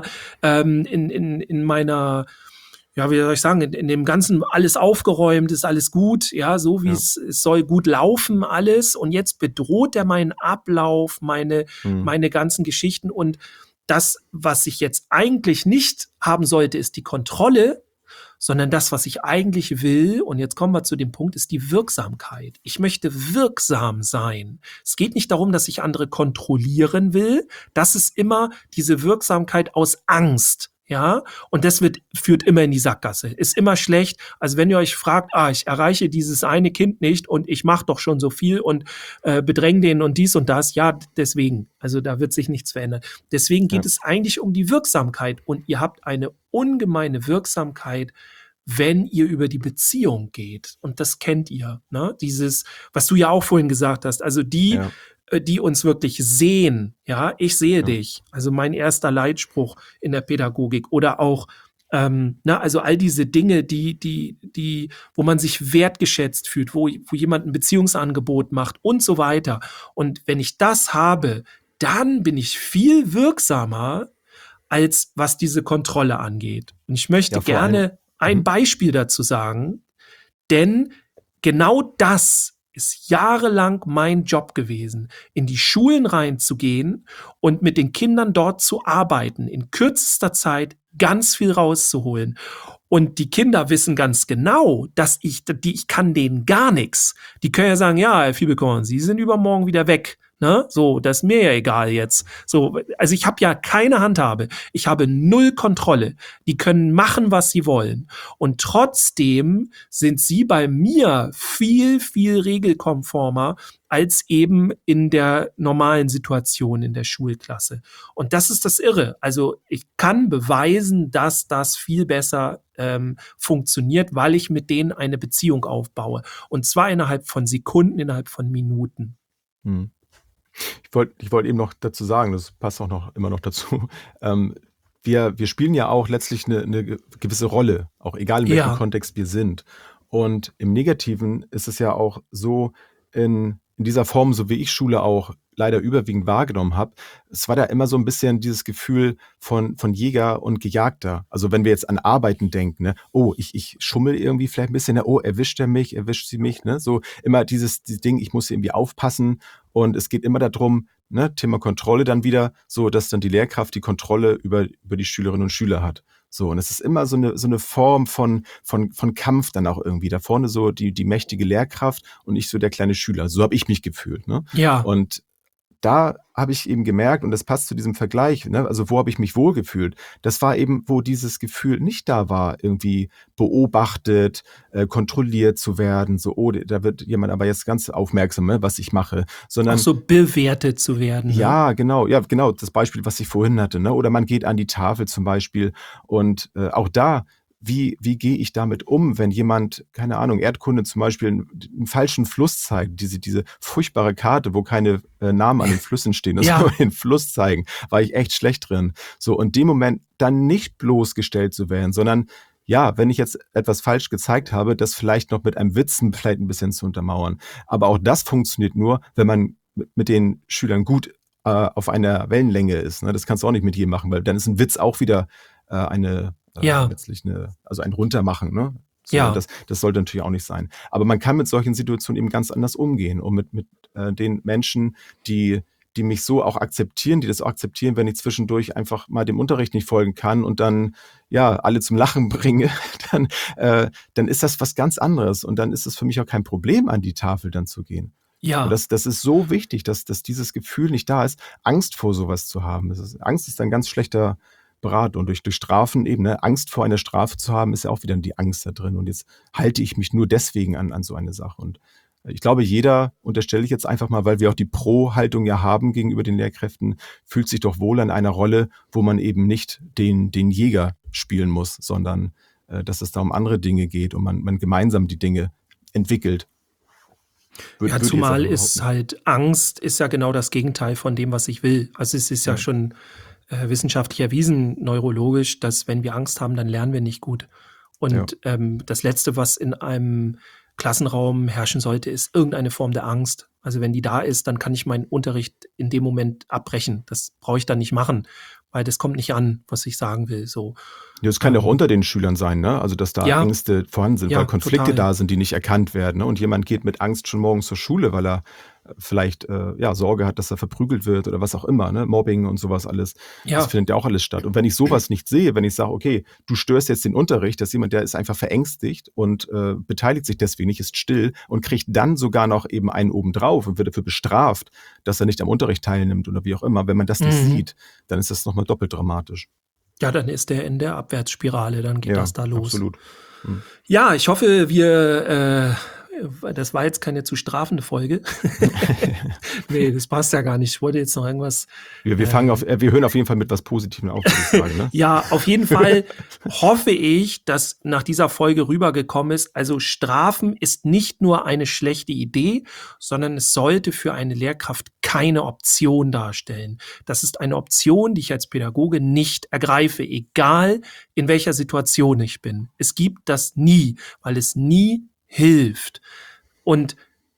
ja, wie soll ich sagen, in dem Ganzen alles aufgeräumt, ist alles gut, ja, so wie es soll gut laufen alles und jetzt bedroht er meinen Ablauf, meine ganzen Geschichten und das, was ich jetzt eigentlich nicht haben sollte, ist die Kontrolle, sondern das, was ich eigentlich will, und jetzt kommen wir zu dem Punkt, ist die Wirksamkeit. Ich möchte wirksam sein. Es geht nicht darum, dass ich andere kontrollieren will, das ist immer diese Wirksamkeit aus Angst. Ja, und das führt immer in die Sackgasse. Ist immer schlecht. Also wenn ihr euch fragt, ich erreiche dieses eine Kind nicht und ich mache doch schon so viel und bedränge den und dies und das, ja, deswegen. Also da wird sich nichts verändern. Deswegen geht es eigentlich um die Wirksamkeit und ihr habt eine ungemeine Wirksamkeit, wenn ihr über die Beziehung geht. Und das kennt ihr, ne? Dieses, was du ja auch vorhin gesagt hast, also die uns wirklich sehen, ja, ich sehe dich, also mein erster Leitspruch in der Pädagogik oder auch, also all diese Dinge, wo man sich wertgeschätzt fühlt, wo jemand ein Beziehungsangebot macht und so weiter. Und wenn ich das habe, dann bin ich viel wirksamer, als was diese Kontrolle angeht. Und ich möchte gerne ein Beispiel dazu sagen, denn genau das ist jahrelang mein Job gewesen, in die Schulen reinzugehen und mit den Kindern dort zu arbeiten, in kürzester Zeit ganz viel rauszuholen. Und die Kinder wissen ganz genau, dass ich kann denen gar nichts. Die können ja sagen, ja, Herr Fiebelkorn, Sie sind übermorgen wieder weg. Ne? So, das ist mir ja egal jetzt. So, also ich habe ja keine Handhabe. Ich habe 0 Kontrolle. Die können machen, was sie wollen. Und trotzdem sind sie bei mir viel, viel regelkonformer als eben in der normalen Situation in der Schulklasse. Und das ist das Irre. Also ich kann beweisen, dass das viel besser funktioniert, weil ich mit denen eine Beziehung aufbaue. Und zwar innerhalb von Sekunden, innerhalb von Minuten. Ich wollte eben noch dazu sagen, das passt auch immer noch dazu. Wir spielen ja auch letztlich eine gewisse Rolle, auch egal in welchem Kontext wir sind. Und im Negativen ist es ja auch so, in dieser Form, so wie ich Schule auch leider überwiegend wahrgenommen habe, es war da immer so ein bisschen dieses Gefühl von Jäger und Gejagter. Also wenn wir jetzt an Arbeiten denken, ne? Oh, ich schummel irgendwie vielleicht ein bisschen, ne? Oh, erwischt er mich, erwischt sie mich, ne? So immer dieses Ding, ich muss irgendwie aufpassen und es geht immer darum, ne? Thema Kontrolle dann wieder, so dass dann die Lehrkraft die Kontrolle über die Schülerinnen und Schüler hat. So, und es ist immer so eine Form von Kampf dann auch irgendwie. Da vorne so die mächtige Lehrkraft und ich so der kleine Schüler. So habe ich mich gefühlt, ne? Ja. Und da habe ich eben gemerkt, und das passt zu diesem Vergleich, ne? Also wo habe ich mich wohlgefühlt? Das war eben, wo dieses Gefühl nicht da war, irgendwie beobachtet, kontrolliert zu werden, so, oh, da wird jemand aber jetzt ganz aufmerksam, ne, was ich mache, sondern Auch so bewertet zu werden. Ne? ja, genau, das Beispiel, was ich vorhin hatte, ne? Oder man geht an die Tafel zum Beispiel und auch da, wie gehe ich damit um, wenn jemand, keine Ahnung, Erdkunde zum Beispiel einen falschen Fluss zeigt, diese furchtbare Karte, wo keine Namen an den Flüssen stehen, das Ja. nur den Fluss zeigen, war ich echt schlecht drin. So, und in dem Moment dann nicht bloßgestellt zu werden, sondern ja, wenn ich jetzt etwas falsch gezeigt habe, das vielleicht noch mit einem Witzen vielleicht ein bisschen zu untermauern. Aber auch das funktioniert nur, wenn man mit den Schülern gut auf einer Wellenlänge ist. Ne? Das kannst du auch nicht mit jedem machen, weil dann ist ein Witz auch wieder letztlich also ein Runtermachen. Ne? So, Ja. Das sollte natürlich auch nicht sein. Aber man kann mit solchen Situationen eben ganz anders umgehen und mit den Menschen, die mich so auch akzeptieren, die das auch akzeptieren, wenn ich zwischendurch einfach mal dem Unterricht nicht folgen kann und dann ja alle zum Lachen bringe, dann ist das was ganz anderes und dann ist es für mich auch kein Problem, an die Tafel dann zu gehen. Ja. Und das ist so wichtig, dass dieses Gefühl nicht da ist, Angst vor sowas zu haben. Angst ist ein ganz schlechter Berat und durch Strafen eben, ne, Angst vor einer Strafe zu haben, ist ja auch wieder die Angst da drin. Und jetzt halte ich mich nur deswegen an so eine Sache. Und ich glaube, jeder, unterstelle ich jetzt einfach mal, weil wir auch die Pro-Haltung ja haben gegenüber den Lehrkräften, fühlt sich doch wohl an einer Rolle, wo man eben nicht den Jäger spielen muss, sondern dass es da um andere Dinge geht und man gemeinsam die Dinge entwickelt. Ja, zumal ist halt Angst ist ja genau das Gegenteil von dem, was ich will. Also es ist ja schon wissenschaftlich erwiesen, neurologisch, dass wenn wir Angst haben, dann lernen wir nicht gut. Und das Letzte, was in einem Klassenraum herrschen sollte, ist irgendeine Form der Angst. Also wenn die da ist, dann kann ich meinen Unterricht in dem Moment abbrechen. Das brauche ich dann nicht machen, weil das kommt nicht an, was ich sagen will. So. Ja, das kann ja auch unter den Schülern sein, ne? Also dass da Ängste vorhanden sind, weil Konflikte total da sind, die nicht erkannt werden. Ne? Und jemand geht mit Angst schon morgens zur Schule, weil er vielleicht Sorge hat, dass er verprügelt wird oder was auch immer, ne? Mobbing und sowas alles. Ja. Das findet ja auch alles statt. Und wenn ich sowas nicht sehe, wenn ich sage, okay, du störst jetzt den Unterricht, dass jemand, der ist einfach verängstigt und beteiligt sich deswegen nicht, ist still und kriegt dann sogar noch eben einen obendrauf und wird dafür bestraft, dass er nicht am Unterricht teilnimmt oder wie auch immer. Wenn man das nicht sieht, dann ist das nochmal doppelt dramatisch. Ja, dann ist der in der Abwärtsspirale, dann geht das da los. Absolut. Ja, ich hoffe, das war jetzt keine zu strafende Folge. Nee, das passt ja gar nicht. Ich wollte jetzt noch irgendwas. Wir hören auf jeden Fall mit was Positivem auf, würde ich sagen, ne? Ja, auf jeden Fall hoffe ich, dass nach dieser Folge rübergekommen ist. Also Strafen ist nicht nur eine schlechte Idee, sondern es sollte für eine Lehrkraft keine Option darstellen. Das ist eine Option, die ich als Pädagoge nicht ergreife, egal in welcher Situation ich bin. Es gibt das nie, weil es nie hilft. Und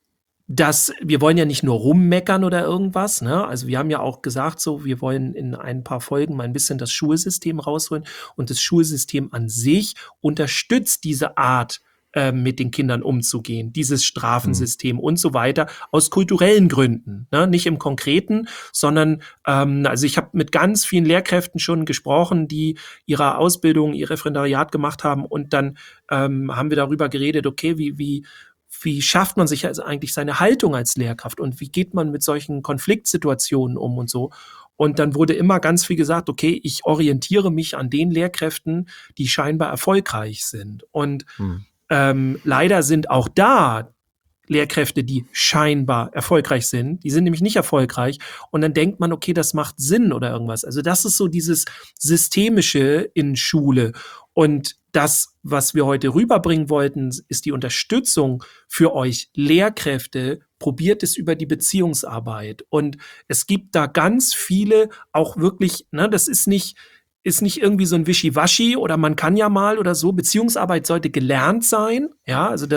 wir wollen ja nicht nur rummeckern oder irgendwas, ne? Also wir haben ja auch gesagt, so, wir wollen in ein paar Folgen mal ein bisschen das Schulsystem rausholen und das Schulsystem an sich unterstützt diese Art, mit den Kindern umzugehen, dieses Strafensystem und so weiter, aus kulturellen Gründen, ne? Nicht im Konkreten, sondern also ich habe mit ganz vielen Lehrkräften schon gesprochen, die ihre Ausbildung, ihr Referendariat gemacht haben und dann haben wir darüber geredet, okay, wie schafft man sich also eigentlich seine Haltung als Lehrkraft und wie geht man mit solchen Konfliktsituationen um und so. Und dann wurde immer ganz viel gesagt, okay, ich orientiere mich an den Lehrkräften, die scheinbar erfolgreich sind. Und leider sind auch da Lehrkräfte, die scheinbar erfolgreich sind. Die sind nämlich nicht erfolgreich. Und dann denkt man, okay, das macht Sinn oder irgendwas. Also das ist so dieses Systemische in Schule. Und das, was wir heute rüberbringen wollten, ist die Unterstützung für euch Lehrkräfte. Probiert es über die Beziehungsarbeit. Und es gibt da ganz viele auch wirklich, ne, das ist nicht ist nicht irgendwie so ein Wischiwaschi oder man kann ja mal oder so. Beziehungsarbeit sollte gelernt sein, ja, also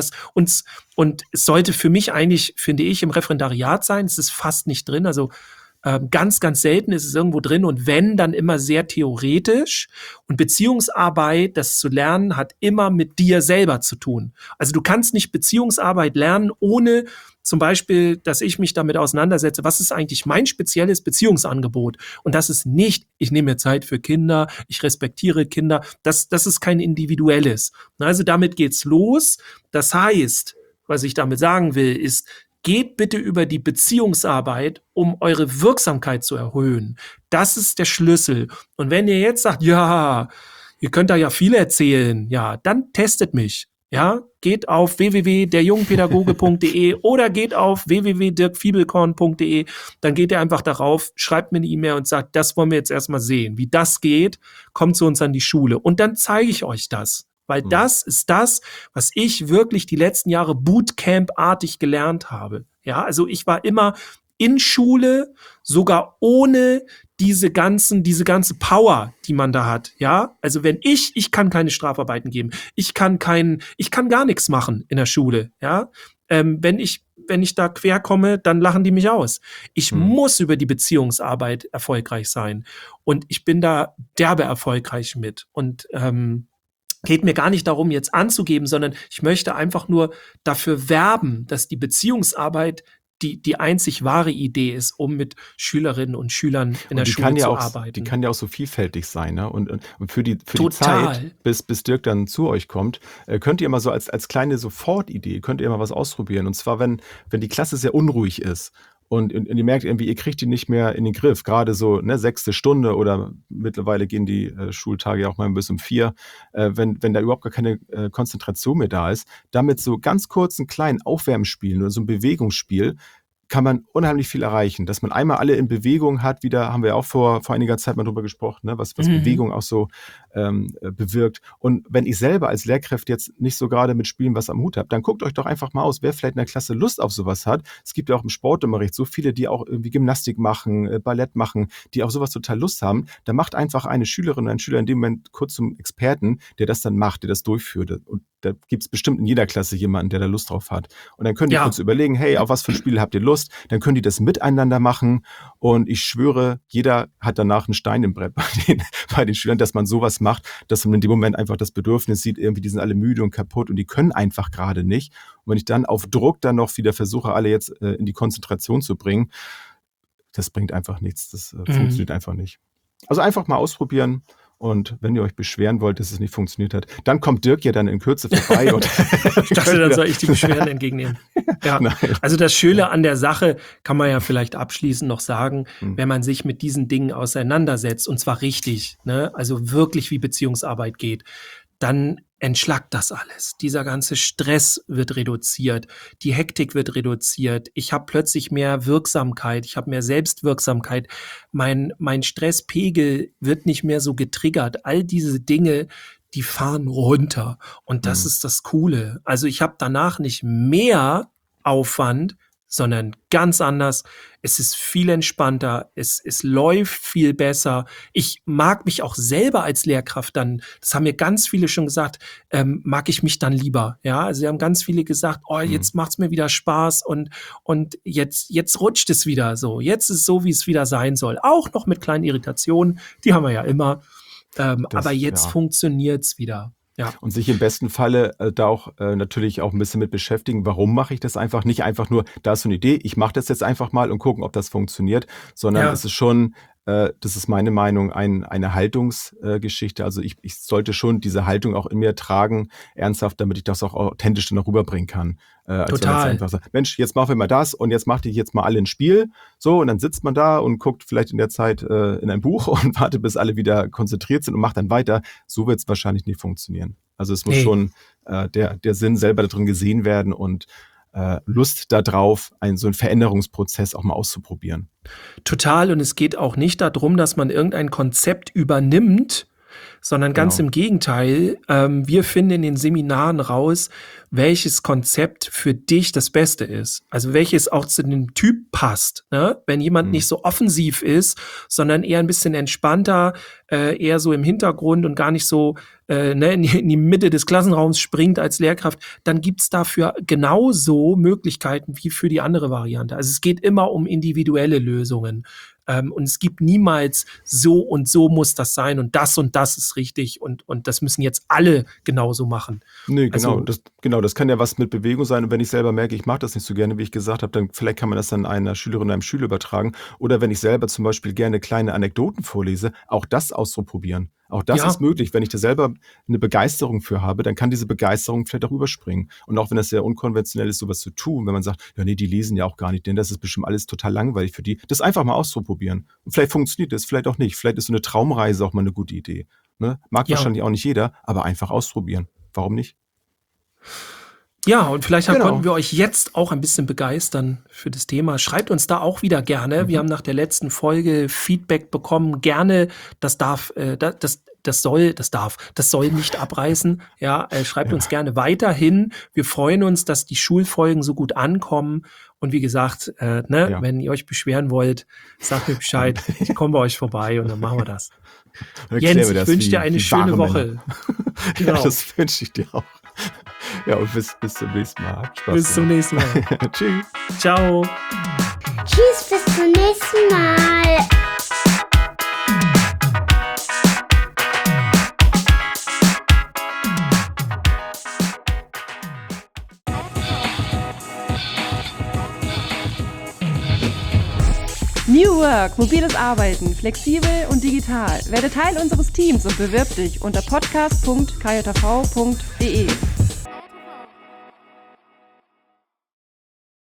und es sollte für mich eigentlich, finde ich, im Referendariat sein. Es ist fast nicht drin, also ganz, ganz selten ist es irgendwo drin und wenn, dann immer sehr theoretisch. Und Beziehungsarbeit, das zu lernen, hat immer mit dir selber zu tun. Also du kannst nicht Beziehungsarbeit lernen, ohne zum Beispiel, dass ich mich damit auseinandersetze, was ist eigentlich mein spezielles Beziehungsangebot? Und das ist nicht, ich nehme mir Zeit für Kinder, ich respektiere Kinder, das ist kein individuelles. Also damit geht's los. Das heißt, was ich damit sagen will, ist, geht bitte über die Beziehungsarbeit, um eure Wirksamkeit zu erhöhen. Das ist der Schlüssel. Und wenn ihr jetzt sagt, ja, ihr könnt da ja viel erzählen, ja, dann testet mich. Ja, geht auf www.derjungpädagoge.de oder geht auf www.dirkfiebelkorn.de. Dann geht ihr einfach darauf, schreibt mir eine E-Mail und sagt, das wollen wir jetzt erstmal sehen. Wie das geht, kommt zu uns an die Schule. Und dann zeige ich euch das. Weil das ist das, was ich wirklich die letzten Jahre Bootcamp-artig gelernt habe. Ja, also ich war immer in Schule, sogar ohne diese ganze Power, die man da hat. Ja, also wenn ich kann keine Strafarbeiten geben. Ich kann gar nichts machen in der Schule. Ja, wenn ich da quer komme, dann lachen die mich aus. Ich muss über die Beziehungsarbeit erfolgreich sein. Und ich bin da derbe erfolgreich mit. Und geht mir gar nicht darum, jetzt anzugeben, sondern ich möchte einfach nur dafür werben, dass die Beziehungsarbeit die einzig wahre Idee ist, um mit Schülerinnen und Schülern in der Schule zu arbeiten. Die kann ja auch so vielfältig sein, ne? Und für die Total. Zeit, bis Dirk dann zu euch kommt, könnt ihr mal so als kleine Sofortidee, könnt ihr mal was ausprobieren. Und zwar, wenn die Klasse sehr unruhig ist. Und ihr merkt irgendwie, ihr kriegt die nicht mehr in den Griff. Gerade so, ne, 6. Stunde oder mittlerweile gehen die Schultage ja auch mal bis um 4. Wenn da überhaupt gar keine Konzentration mehr da ist, damit so ganz kurz einen kleinen Aufwärmspielen oder so ein Bewegungsspiel kann man unheimlich viel erreichen. Dass man einmal alle in Bewegung hat, wieder haben wir auch vor einiger Zeit mal drüber gesprochen, ne, was Bewegung auch so bewirkt. Und wenn ich selber als Lehrkraft jetzt nicht so gerade mit Spielen was am Hut habe, dann guckt euch doch einfach mal aus, wer vielleicht in der Klasse Lust auf sowas hat. Es gibt ja auch im Sportunterricht so viele, die auch irgendwie Gymnastik machen, Ballett machen, die auf sowas total Lust haben. Da macht einfach eine Schülerin oder ein Schüler in dem Moment kurz zum Experten, der das dann macht, der das durchführt. Und da gibt es bestimmt in jeder Klasse jemanden, der da Lust drauf hat. Und dann könnt ihr kurz überlegen, hey, auf was für ein Spiel habt ihr Lust? Dann können die das miteinander machen. Und ich schwöre, jeder hat danach einen Stein im Brett bei den Schülern, dass man sowas macht, dass man in dem Moment einfach das Bedürfnis sieht, irgendwie, die sind alle müde und kaputt und die können einfach gerade nicht. Und wenn ich dann auf Druck dann noch wieder versuche, alle jetzt in die Konzentration zu bringen, das bringt einfach nichts. Das funktioniert einfach nicht. Also einfach mal ausprobieren. Und wenn ihr euch beschweren wollt, dass es nicht funktioniert hat, dann kommt Dirk ja dann in Kürze vorbei. Und ich dachte, dann soll ich die Beschwerden entgegennehmen. Ja. Also das Schöne an der Sache kann man ja vielleicht abschließend noch sagen, wenn man sich mit diesen Dingen auseinandersetzt, und zwar richtig, ne, also wirklich wie Beziehungsarbeit geht, dann entschlackt das alles. Dieser ganze Stress wird reduziert, die Hektik wird reduziert, ich habe plötzlich mehr Wirksamkeit, ich habe mehr Selbstwirksamkeit, mein Stresspegel wird nicht mehr so getriggert. All diese Dinge, die fahren runter. Und das ist das Coole. Also ich habe danach nicht mehr Aufwand, sondern ganz anders. Es ist viel entspannter, es läuft viel besser. Ich mag mich auch selber als Lehrkraft dann, das haben mir ganz viele schon gesagt, mag ich mich dann lieber. Ja, also haben ganz viele gesagt, oh, jetzt macht's mir wieder Spaß und jetzt rutscht es wieder so. Jetzt ist es so, wie es wieder sein soll. Auch noch mit kleinen Irritationen, die haben wir ja immer. Aber jetzt funktioniert's wieder. Ja. Und sich im besten Falle da auch natürlich auch ein bisschen mit beschäftigen, warum mache ich das einfach? Nicht einfach nur, da ist so eine Idee, ich mache das jetzt einfach mal und gucken, ob das funktioniert, sondern es ist schon, das ist meine Meinung, eine Haltungsgeschichte. Also ich sollte schon diese Haltung auch in mir tragen, ernsthaft, damit ich das auch authentisch dann noch rüberbringen kann. Total. Einfach so, Mensch, jetzt machen wir mal das und jetzt macht ihr jetzt mal alle ein Spiel. So, und dann sitzt man da und guckt vielleicht in der Zeit in ein Buch und wartet, bis alle wieder konzentriert sind und macht dann weiter. So wird es wahrscheinlich nicht funktionieren. Also es muss schon der Sinn selber darin gesehen werden und Lust darauf, so einen Veränderungsprozess auch mal auszuprobieren. Total. Und es geht auch nicht darum, dass man irgendein Konzept übernimmt, sondern ganz im Gegenteil. Wir finden in den Seminaren raus, welches Konzept für dich das Beste ist. Also welches auch zu dem Typ passt. Ne? Wenn jemand nicht so offensiv ist, sondern eher ein bisschen entspannter, eher so im Hintergrund und gar nicht so in die Mitte des Klassenraums springt als Lehrkraft, dann gibt's dafür genauso Möglichkeiten wie für die andere Variante. Also es geht immer um individuelle Lösungen. Und es gibt niemals so und so muss das sein und das ist richtig und das müssen jetzt alle genauso machen. Nee, Also, das kann ja was mit Bewegung sein. Und wenn ich selber merke, ich mache das nicht so gerne, wie ich gesagt habe, dann vielleicht kann man das dann einer Schülerin oder einem Schüler übertragen. Oder wenn ich selber zum Beispiel gerne kleine Anekdoten vorlese, auch das auszuprobieren. Auch das Ja. ist möglich. Wenn ich da selber eine Begeisterung für habe, dann kann diese Begeisterung vielleicht auch überspringen. Und auch wenn das sehr unkonventionell ist, sowas zu tun, wenn man sagt, ja nee, die lesen ja auch gar nicht, denn das ist bestimmt alles total langweilig für die, das einfach mal auszuprobieren. Und vielleicht funktioniert das, vielleicht auch nicht. Vielleicht ist so eine Traumreise auch mal eine gute Idee. Ne? Mag Ja. wahrscheinlich auch nicht jeder, aber einfach ausprobieren. Warum nicht? Ja, und vielleicht Genau. konnten wir euch jetzt auch ein bisschen begeistern für das Thema. Schreibt uns da auch wieder gerne. Wir haben nach der letzten Folge Feedback bekommen. Gerne, das soll nicht abreißen. Ja, schreibt uns gerne weiterhin. Wir freuen uns, dass die Schulfolgen so gut ankommen. Und wie gesagt, wenn ihr euch beschweren wollt, sagt mir Bescheid. Ich komme bei euch vorbei und dann machen wir das. Dann Jens, erklären wir ich das wünsche dir wie eine schöne wahre Woche. Männer. Genau. Ja, das wünsche ich dir auch. Ja, und bis zum nächsten Mal. Habt Spaß Bis zum gemacht. nächsten Mal. Tschüss. Ciao. Tschüss, bis zum nächsten Mal. New Work, mobiles Arbeiten, flexibel und digital. Werde Teil unseres Teams und bewirb dich unter podcast.kjv.de.